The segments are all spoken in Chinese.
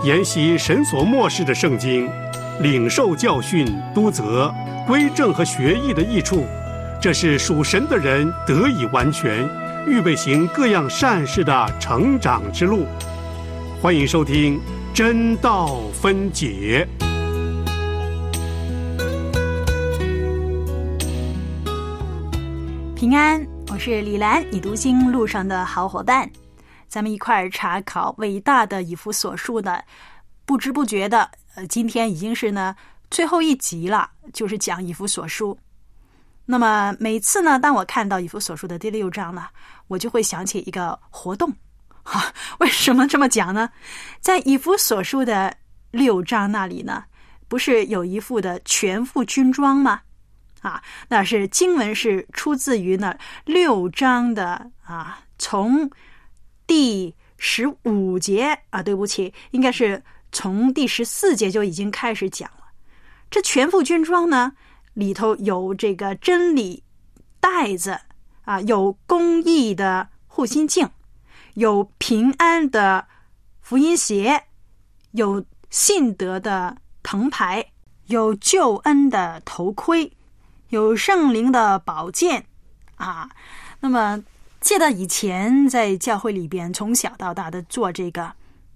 研习神所默示的圣经，领受教训、督责、归正和学义的益处，这是属神的人得以完全，预备行各样善事的成长之路。欢迎收听真道分解。 平安，我是李兰，你读经路上的好伙伴。咱们一块儿查考伟大的以弗所书的，不知不觉的，今天已经是呢最后一集了，就是讲以弗所书。那么每次呢，当我看到以弗所书的第6章呢，我就会想起一个活动。为什么这么讲呢？在以弗所书的6章那里呢，不是有一副的全副军装吗？那是经文是出自于呢6章的从第15节对不起，应该是从第14节就已经开始讲了。这全副军装呢，里头有这个真理带子有公义的护心镜，有平安的福音鞋，有信德的藤牌，有救恩的头盔，有圣灵的宝剑那么记得以前在教会里边从小到大的做这个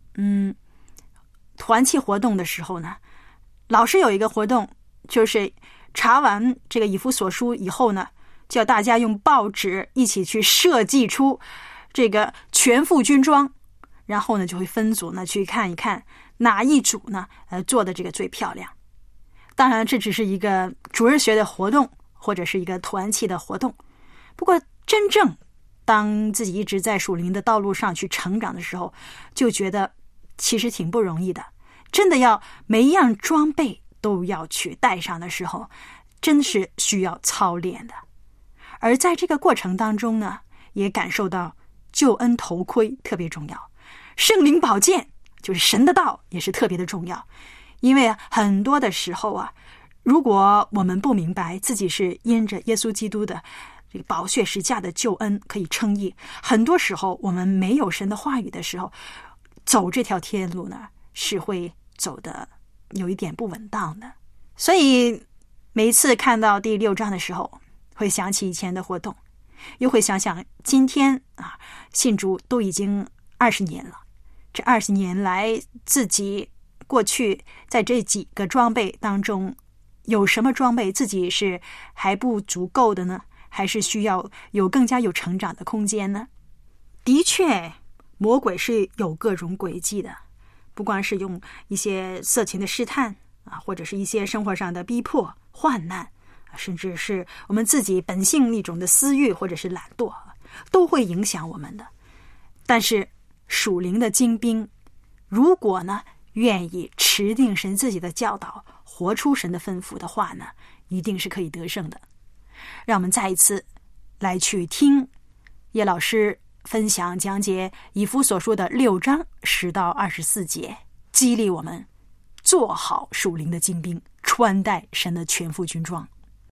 团契活动的时候呢，老师有一个活动，就是查完这个以弗所书以后呢，叫大家用报纸一起去设计出这个全副军装，然后呢就会分组呢去看一看哪一组呢做的这个最漂亮。当然这只是一个主日学的活动，或者是一个团契的活动。不过真正当自己一直在属灵的道路上去成长的时候，就觉得其实挺不容易的。真的要每一样装备都要去带上的时候，真是需要操练的。而在这个过程当中呢，也感受到救恩头盔特别重要，圣灵宝剑就是神的道也是特别的重要。因为很多的时候如果我们不明白自己是因着耶稣基督的这个宝血十架的救恩可以称义，很多时候我们没有神的话语的时候，走这条天路呢是会走的有一点不稳当的。所以每一次看到第6章的时候，会想起以前的活动，又会想想今天信主都已经20年了，这20年来自己过去在这几个装备当中，有什么装备自己是还不足够的呢？还是需要有更加有成长的空间呢？的确，魔鬼是有各种诡计的，不光是用一些色情的试探或者是一些生活上的逼迫、患难，甚至是我们自己本性一种的私欲或者是懒惰，都会影响我们的。但是属灵的精兵，如果呢愿意持定神自己的教导，活出神的吩咐的话呢，一定是可以得胜的。让我们再一次来去听叶老师分享讲解以弗所书的6章10到24节，激励我们做好属灵的精兵，穿戴神的全副军装。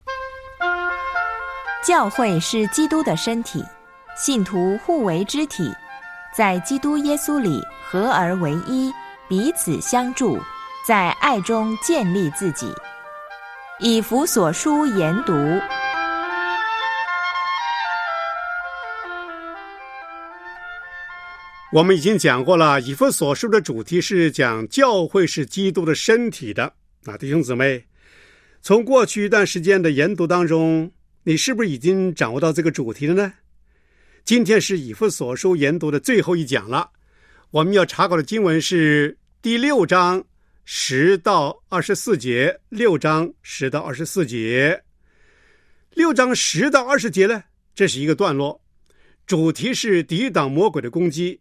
教会是基督的身体，信徒互为肢体，在基督耶稣里合而为一，彼此相助，在爱中建立自己。以弗所书研读。 我们已经讲过了，以弗所书的主题是讲教会是基督的身体的。弟兄姊妹，从过去一段时间的研读当中，你是不是已经掌握到这个主题了呢？今天是以弗所书研读的最后一讲了，我们要查考的经文是第6章10到24节，6章10到24节。6章10到20节呢，这是一个段落，主题是抵挡魔鬼的攻击，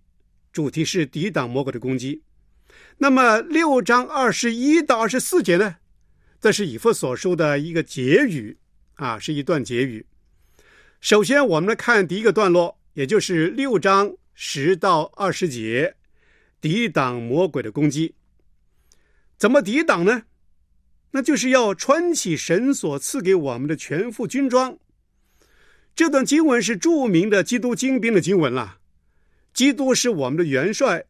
那么6章21到24节呢，这是以弗所书的一个结语是一段结语。首先我们来看第一个段落，也就是6章10到20节，抵挡魔鬼的攻击。怎么抵挡呢？那就是要穿起神所赐给我们的全副军装。这段经文是著名的基督精兵的经文了。基督是我们的元帅，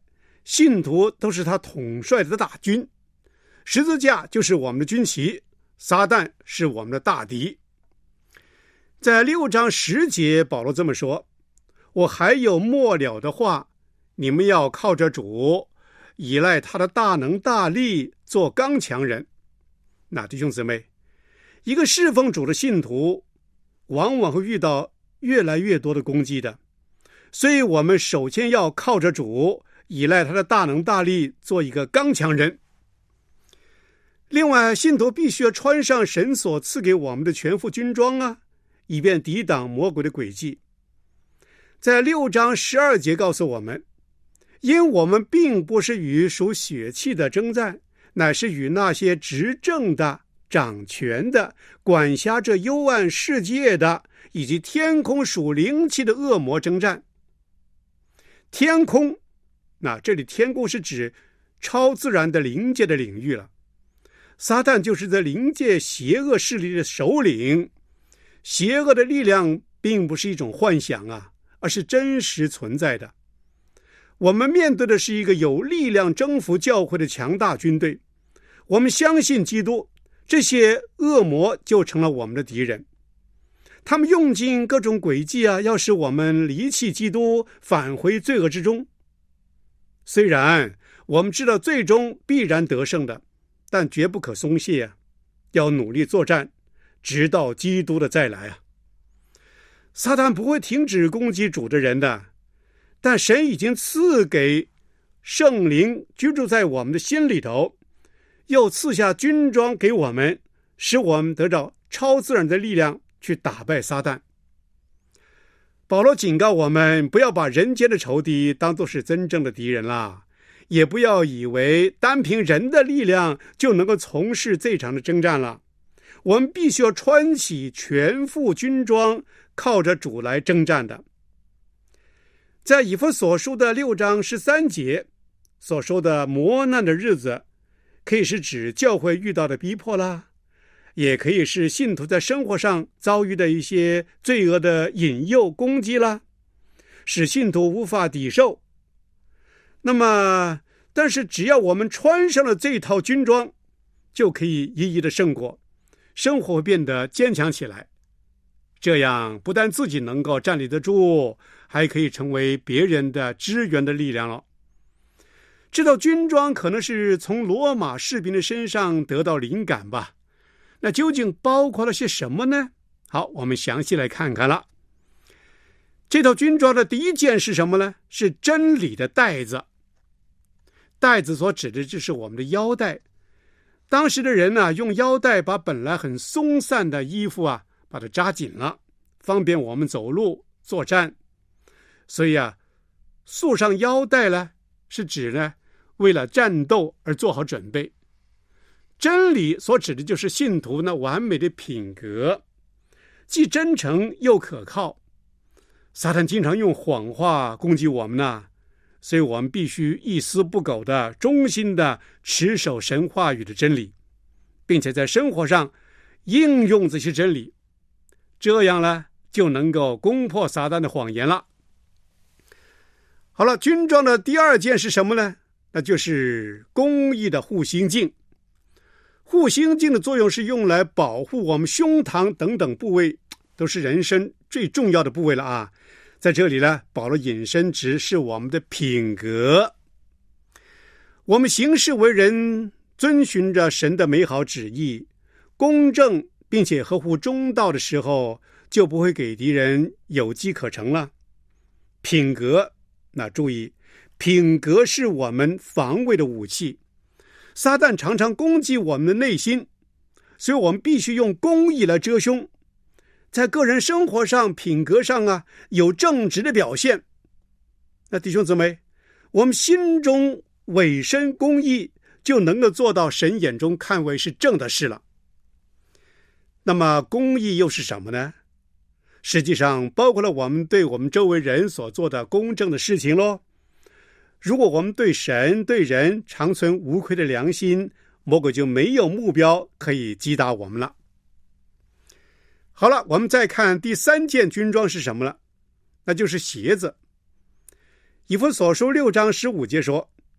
信徒都是他统帅的大军，十字架就是我们的军旗，撒旦是我们的大敌。在6章10节，保罗这么说：我还有末了的话，你们要靠着主，依赖他的大能大力，做刚强人。那弟兄姊妹，一个侍奉主的信徒往往会遇到越来越多的攻击的，所以我们首先要靠着主，依赖他的大能大力，做一个刚强人。另外，信徒必须要穿上神所赐给我们的全副军装啊，以便抵挡魔鬼的诡计。在6章12节告诉我们，因我们并不是与属血气的征战，乃是与那些执政的、掌权的、管辖这幽暗世界的，以及天空属灵气的恶魔征战。天空，那这里天空是指超自然的灵界的领域了。撒旦就是在灵界邪恶势力的首领，邪恶的力量并不是一种幻想啊，而是真实存在的。我们面对的是一个有力量征服教会的强大军队，我们相信基督，这些恶魔就成了我们的敌人。他们用尽各种诡计啊，要使我们离弃基督，返回罪恶之中。虽然我们知道最终必然得胜的，但绝不可松懈啊，要努力作战，直到基督的再来啊。撒旦不会停止攻击主的人的，但神已经赐给圣灵居住在我们的心里头，又赐下军装给我们，使我们得到超自然的力量去打败撒旦。保罗警告我们，不要把人间的仇敌当作是真正的敌人啦，也不要以为单凭人的力量就能够从事这场的征战了。我们必须要穿起全副军装，靠着主来征战的。在以弗所书的6章13节所说的磨难的日子，可以是指教会遇到的逼迫啦，也可以是信徒在生活上遭遇的一些罪恶的引诱攻击啦，使信徒无法抵受。那么但是只要我们穿上了这套军装，就可以一一的胜过，生活变得坚强起来。这样不但自己能够站立得住，还可以成为别人的支援的力量了。这套军装可能是从罗马士兵的身上得到灵感吧，那究竟包括了些什么呢？好，我们详细来看看了。这套军装的第一件是什么呢？是真理的带子。带子所指的就是我们的腰带。当时的人呢，用腰带把本来很松散的衣服啊，把它扎紧了，方便我们走路作战。所以啊，束上腰带呢，是指呢，为了战斗而做好准备。真理所指的就是信徒那完美的品格，既真诚又可靠。撒旦经常用谎话攻击我们呢，所以我们必须一丝不苟的、忠心的持守神话语的真理，并且在生活上应用这些真理，这样呢，就能够攻破撒旦的谎言了。好了，军装的第二件是什么呢？那就是公义的护心镜。护心镜的作用是用来保护我们胸膛等等部位，都是人生最重要的部位了啊。在这里呢，保罗引申指是我们的品格。我们行事为人，遵循着神的美好旨意，公正并且合乎中道的时候，就不会给敌人有机可乘了。品格，那注意，品格是我们防卫的武器。撒旦常常攻击我们的内心，所以我们必须用公义来遮胸。在个人生活上、品格上啊，有正直的表现。那弟兄姊妹，我们心中委身公义，就能够做到神眼中看为是正的事了。那么公义又是什么呢？实际上包括了我们对我们周围人所做的公正的事情咯。如果我们对神对人常存无愧的良心，魔鬼就没有目标可以击打我们了。好了，我们再看第三件军装是什么了，那就是鞋子。以弗所书6章15节说，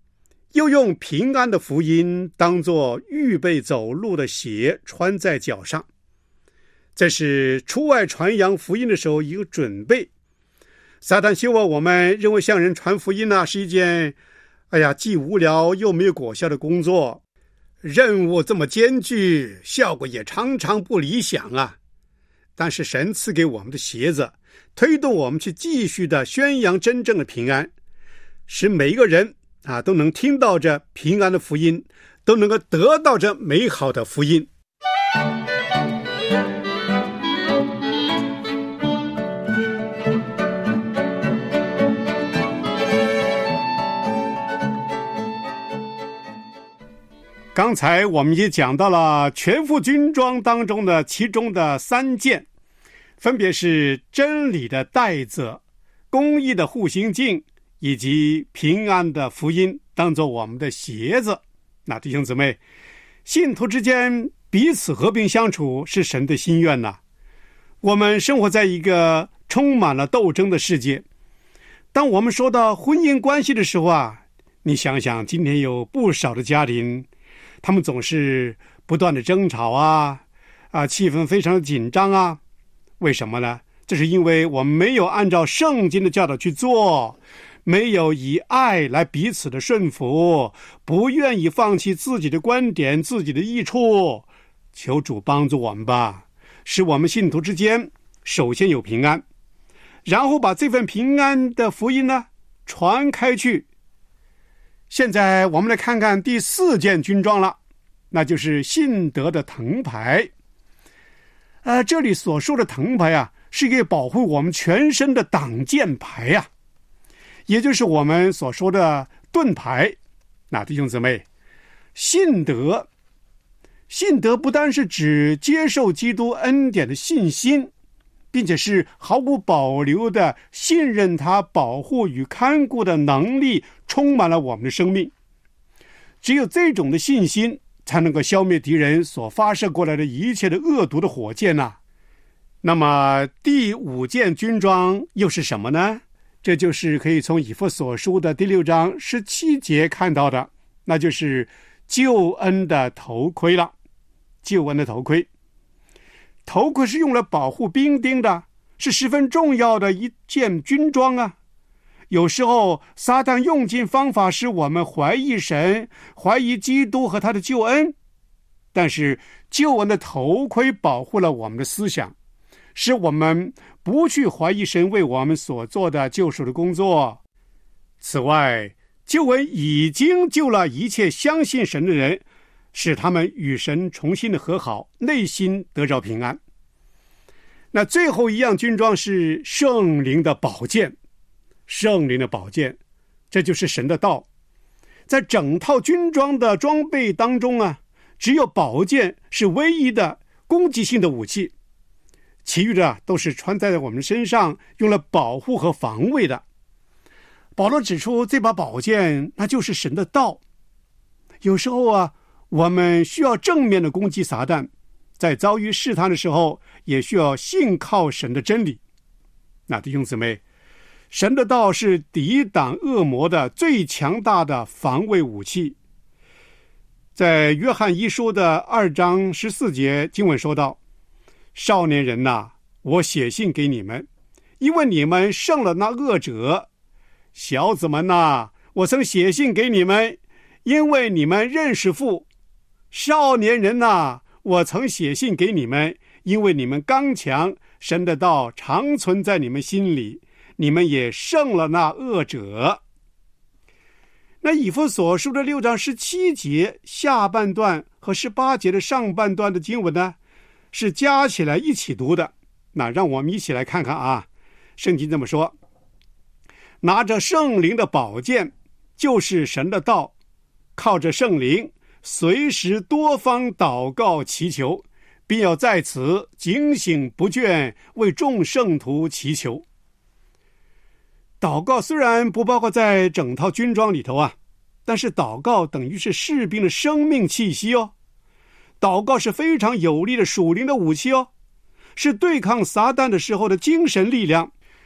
又用平安的福音当作预备走路的鞋穿在脚上，这是出外传扬福音的时候一个准备。撒旦希望我们认为向人传福音是一件既无聊又没有果效的工作，任务这么艰巨，效果也常常不理想啊。但是神赐给我们的鞋子，推动我们去继续的宣扬真正的平安，使每一个人都能听到这平安的福音，都能够得到这美好的福音。刚才我们也讲到了全副军装当中的其中的3件，分别是真理的带子、公义的护心镜以及平安的福音当作我们的鞋子。那弟兄姊妹，信徒之间彼此和平相处是神的心愿呐。我们生活在一个充满了斗争的世界，当我们说到婚姻关系的时候你想想今天有不少的家庭，他们总是不断的争吵气氛非常的紧张为什么呢？这是因为我们没有按照圣经的教导去做，没有以爱来彼此的顺服，不愿意放弃自己的观点、自己的益处。求主帮助我们吧，使我们信徒之间首先有平安，然后把这份平安的福音传开去。现在我们来看看第4件军装了，那就是信德的藤牌。这里所说的藤牌是一个保护我们全身的挡箭牌也就是我们所说的盾牌。那弟兄姊妹，信德不单是指接受基督恩典的信心，并且是毫无保留的信任他保护与看顾的能力充满了我们的生命。只有这种的信心才能够消灭敌人所发射过来的一切的恶毒的火箭那么第5件军装又是什么呢？这就是可以从以弗所书的第6章17节看到的，那就是救恩的头盔了。救恩的头盔是用来保护兵丁的，是十分重要的一件军装有时候撒旦用尽方法使我们怀疑神，怀疑基督和他的救恩，但是救恩的头盔保护了我们的思想，使我们不去怀疑神为我们所做的救赎的工作。此外，救恩已经救了一切相信神的人，使他们与神重新的和好，内心得着平安。那最后一样军装是圣灵的宝剑。圣灵的宝剑，这就是神的道。在整套军装的装备当中只有宝剑是唯一的攻击性的武器，其余的都是穿在我们身上，用来保护和防卫的。保罗指出，这把宝剑那就是神的道。有时候我们需要正面的攻击撒旦，在遭遇试探的时候也需要信靠神的真理。那弟兄姊妹，神的道是抵挡恶魔的最强大的防卫武器。在约翰一书的2章14节经文说道，少年人我写信给你们，因为你们胜了那恶者。小子们我曾写信给你们，因为你们认识父。少年人我曾写信给你们，因为你们刚强，神的道常存在你们心里，你们也胜了那恶者。那以弗所书的6章17节下半段和18节的上半段的经文是加起来一起读的。那让我们一起来看看圣经这么说，拿着圣灵的宝剑，就是神的道，靠着圣灵随时多方祷告祈求，并要在此警醒不倦，为众圣徒祈求。祷告虽然不包括在整套军装里头但是祷告等于是士兵的生命气息祷告是非常有力的属灵的武器是对抗撒旦的时候的精神力量。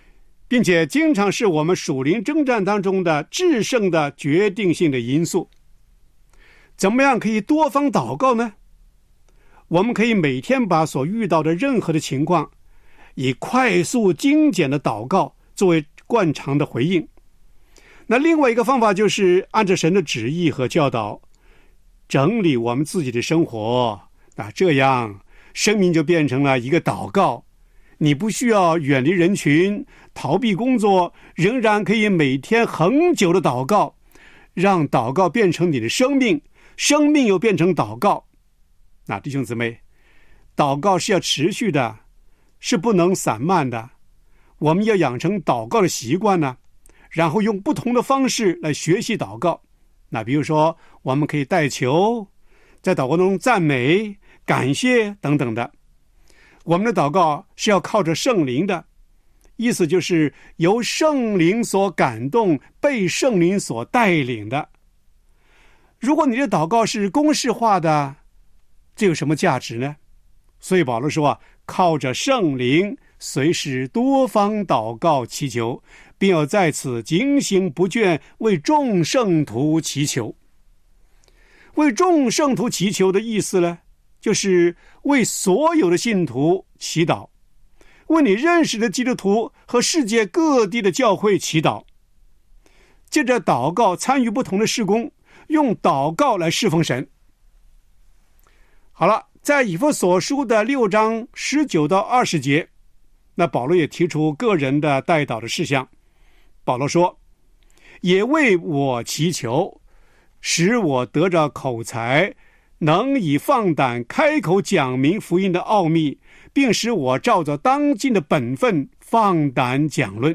并且经常是我们属灵征战当中的制胜的决定性的因素。怎么样可以多方祷告呢？我们可以每天把所遇到的任何的情况，以快速精简的祷告作为惯常的回应。那另外一个方法就是按照神的旨意和教导，整理我们自己的生活，那这样生命就变成了一个祷告。你不需要远离人群，逃避工作，仍然可以每天恒久的祷告，让祷告变成你的生命，生命又变成祷告。那弟兄姊妹，祷告是要持续的，是不能散漫的。我们要养成祷告的习惯呢，然后用不同的方式来学习祷告。那比如说，我们可以代求，在祷告中赞美、感谢等等的。我们的祷告是要靠着圣灵的，意思就是由圣灵所感动，被圣灵所带领的。如果你的祷告是公式化的，这有什么价值呢？所以保罗说靠着圣灵，随时多方祷告祈求，并要在此警醒不倦，为众圣徒祈求。为众圣徒祈求的意思呢，就是为所有的信徒祈祷，为你认识的基督徒和世界各地的教会祈祷。借着祷告参与不同的事工，用祷告来侍奉神。好了，在以弗所书的6章19到20节，那保罗也提出个人的代祷的事项。保罗说，也为我祈求，使我得着口才，能以放胆开口讲明福音的奥秘，并使我照着当尽的本分放胆讲论。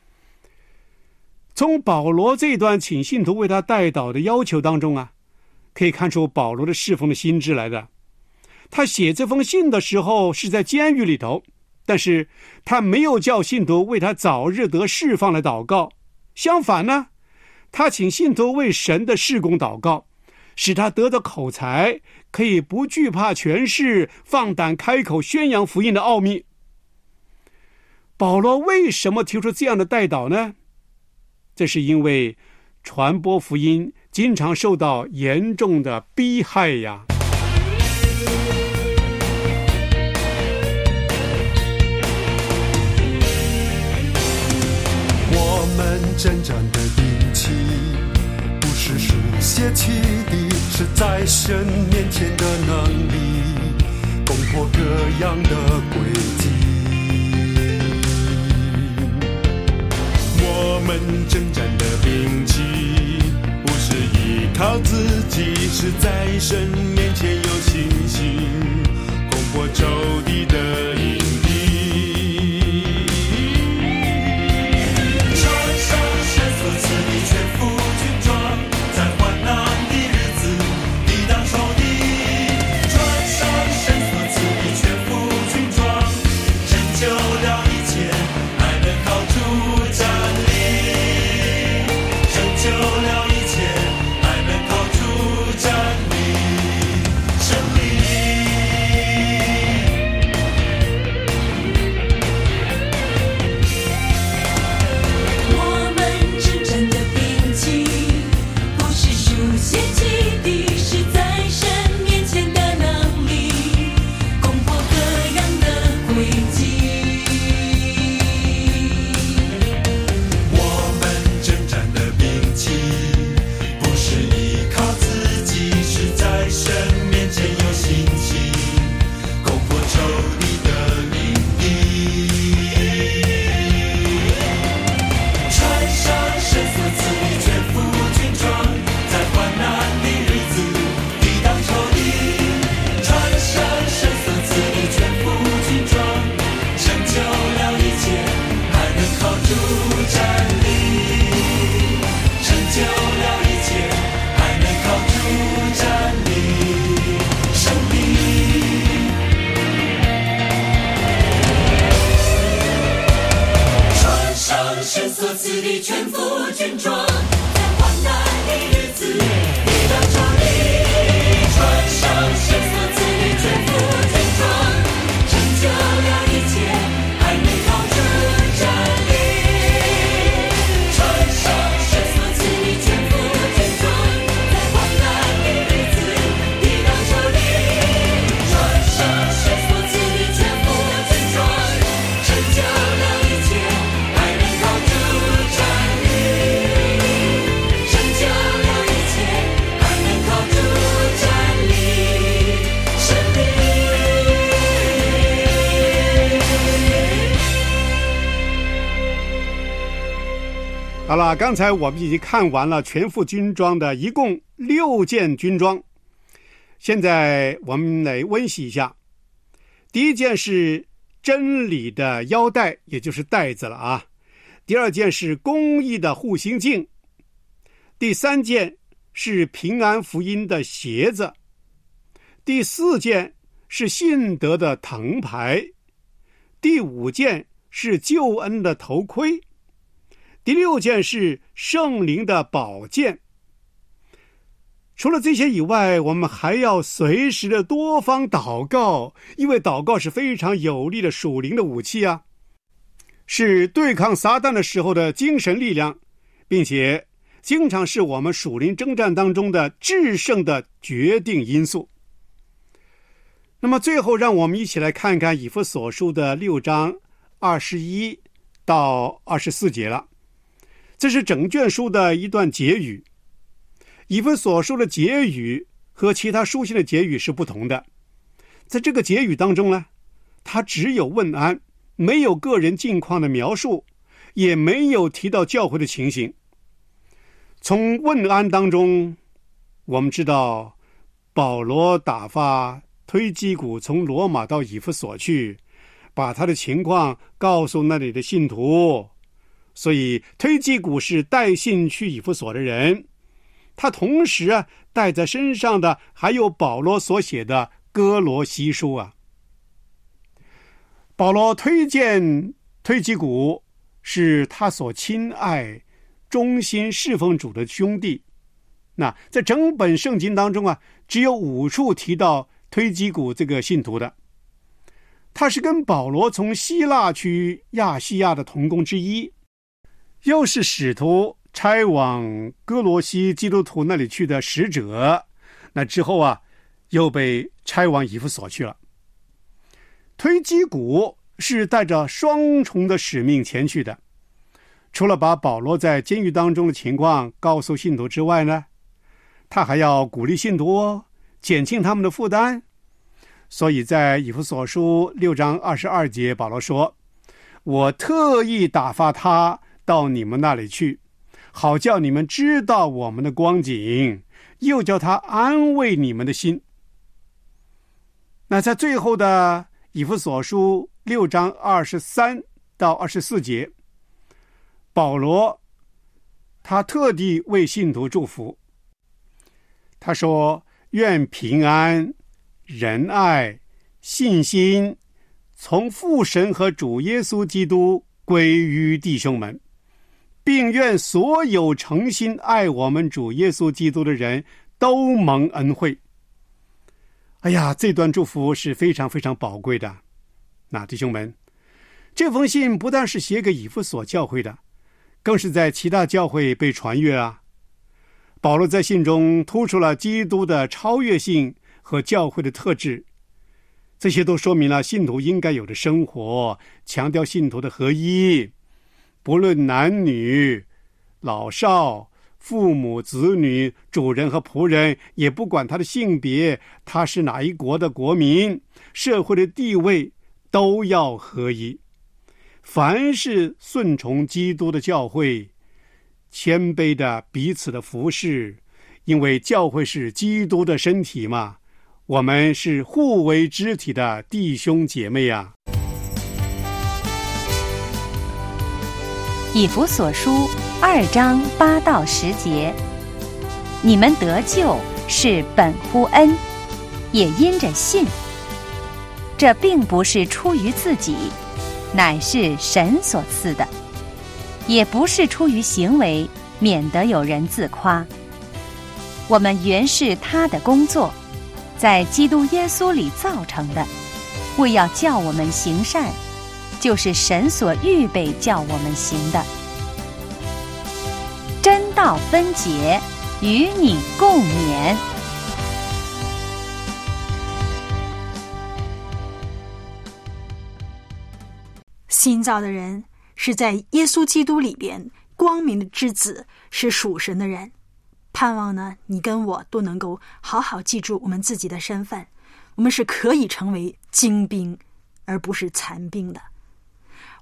从保罗这段请信徒为他代祷的要求当中可以看出保罗的侍奉的心志来的。他写这封信的时候是在监狱里头，但是他没有叫信徒为他早日得释放来祷告，相反呢，他请信徒为神的事工祷告，使他得到口才，可以不惧怕权势，放胆开口宣扬福音的奥秘。保罗为什么提出这样的代祷呢？这是因为传播福音经常受到严重的逼害呀。 我们征战的兵器不是书写起的，是在神面前的能力，攻破各样的诡计。我们征战的兵器不是依靠自己，是在神面前有信心，攻破仇敌的营地。穿上神所赐的全副军装，在患难的日子抵挡仇敌。穿上神所赐的全副军装，拯救了一切，还能靠主站立。拯救了一切，还能靠主站立。胜利好了，刚才我们已经看完了全副军装的一共6件军装，现在我们来温习一下。第一件是真理的腰带，也就是带子了啊。第二件是公义的护心镜。第三件是平安福音的鞋子。第四件是信德的藤牌。第5件是救恩的头盔。第6件是圣灵的宝剑。除了这些以外，我们还要随时的多方祷告，因为祷告是非常有力的属灵的武器啊，是对抗撒旦的时候的精神力量，并且经常是我们属灵征战当中的制胜的决定因素。那么最后让我们一起来看看以弗所书的6章21到24节了。这是整卷书的一段结语。以弗所书的结语和其他书信的结语是不同的。在这个结语当中呢，它只有问安，没有个人近况的描述，也没有提到教会的情形。从问安当中，我们知道保罗打发推基古从罗马到以弗所去，把他的情况告诉那里的信徒。所以推基古是带信去以弗所的人，他同时带在身上的还有保罗所写的哥罗西书啊。保罗推荐推基古是他所亲爱忠心侍奉主的兄弟。那在整本圣经当中只有5处提到推基古这个信徒的。他是跟保罗从希腊去亚细亚的同工之一，又是使徒差往哥罗西基督徒那里去的使者，那之后又被差往以弗所去了。推基古是带着双重的使命前去的，除了把保罗在监狱当中的情况告诉信徒之外呢，他还要鼓励信徒减轻他们的负担。所以在以弗所书6章22节，保罗说：我特意打发他到你们那里去，好叫你们知道我们的光景，又叫他安慰你们的心。那在最后的以弗所书6章23到24节，保罗他特地为信徒祝福。他说：愿平安、仁爱、信心从父神和主耶稣基督归于弟兄们，并愿所有诚心爱我们主耶稣基督的人都蒙恩惠。哎呀，这段祝福是非常非常宝贵的。那弟兄们，这封信不但是写给以弗所教会的，更是在其他教会被传阅啊。保罗在信中突出了基督的超越性和教会的特质，这些都说明了信徒应该有的生活，强调信徒的合一，不论男女、老少、父母、子女、主人和仆人，也不管他的性别，他是哪一国的国民，社会的地位，都要合一。凡是顺从基督的教会，谦卑的彼此的服侍，因为教会是基督的身体嘛，我们是互为肢体的弟兄姐妹啊。 以弗所书2章8到10节，你们得救是本乎恩，也因着信。这并不是出于自己，乃是神所赐的；也不是出于行为，免得有人自夸。我们原是他的工作，在基督耶稣里造成的，为要叫我们行善，就是神所预备叫我们行的。真道分解，与你共勉。 新造的人是在耶稣基督里边光明的之子，是属神的人。盼望呢，你跟我都能够好好记住我们自己的身份，我们是可以成为精兵而不是残兵的。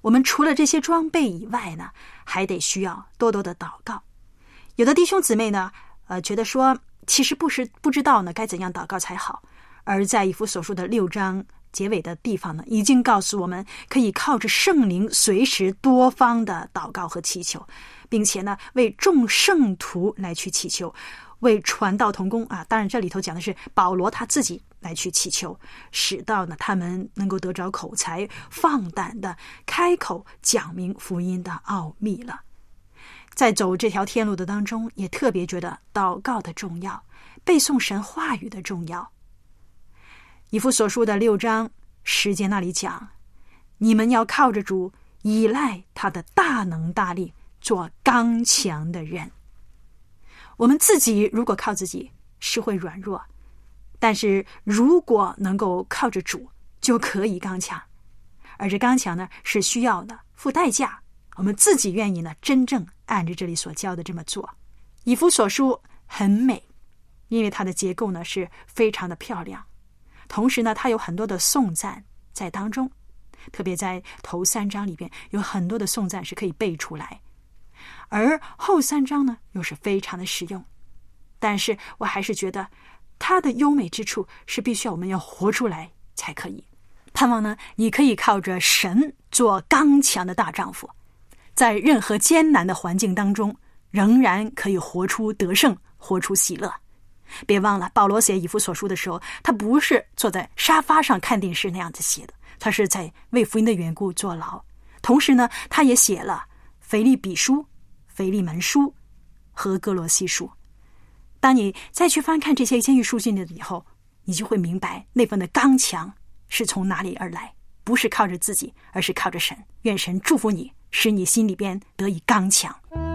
我们除了这些装备以外呢，还得需要多多的祷告。有的弟兄姊妹呢，觉得说其实不知道呢该怎样祷告才好，而在以弗所书的6章结尾的地方呢，已经告诉我们可以靠着圣灵随时多方的祷告和祈求，并且呢为众圣徒来去祈求，为传道同工当然这里头讲的是保罗他自己来去祈求，使到呢他们能够得着口才，放胆的开口讲明福音的奥秘了。在走这条天路的当中，也特别觉得祷告的重要，背诵神话语的重要。以弗所书的6章10节那里讲，你们要靠着主，依赖他的大能大力，做刚强的人。我们自己如果靠自己是会软弱，但是如果能够靠着主，就可以刚强。而这刚强呢，是需要的付代价，我们自己愿意呢真正按着这里所教的这么做。以弗所书很美，因为它的结构呢是非常的漂亮，同时呢它有很多的颂赞在当中，特别在头3章里边有很多的颂赞是可以背出来，而后3章呢又是非常的实用。但是我还是觉得它的优美之处是必须要我们要活出来才可以。盼望呢你可以靠着神做刚强的大丈夫，在任何艰难的环境当中仍然可以活出得胜，活出喜乐。别忘了保罗写以弗所书的时候，他不是坐在沙发上看电视那样子写的，他是在为福音的缘故坐牢。同时呢他也写了腓立比书、腓利门书和哥罗西书。当你再去翻看这些监狱书信的以后，你就会明白那份的刚强是从哪里而来，不是靠着自己，而是靠着神。愿神祝福你，使你心里边得以刚强。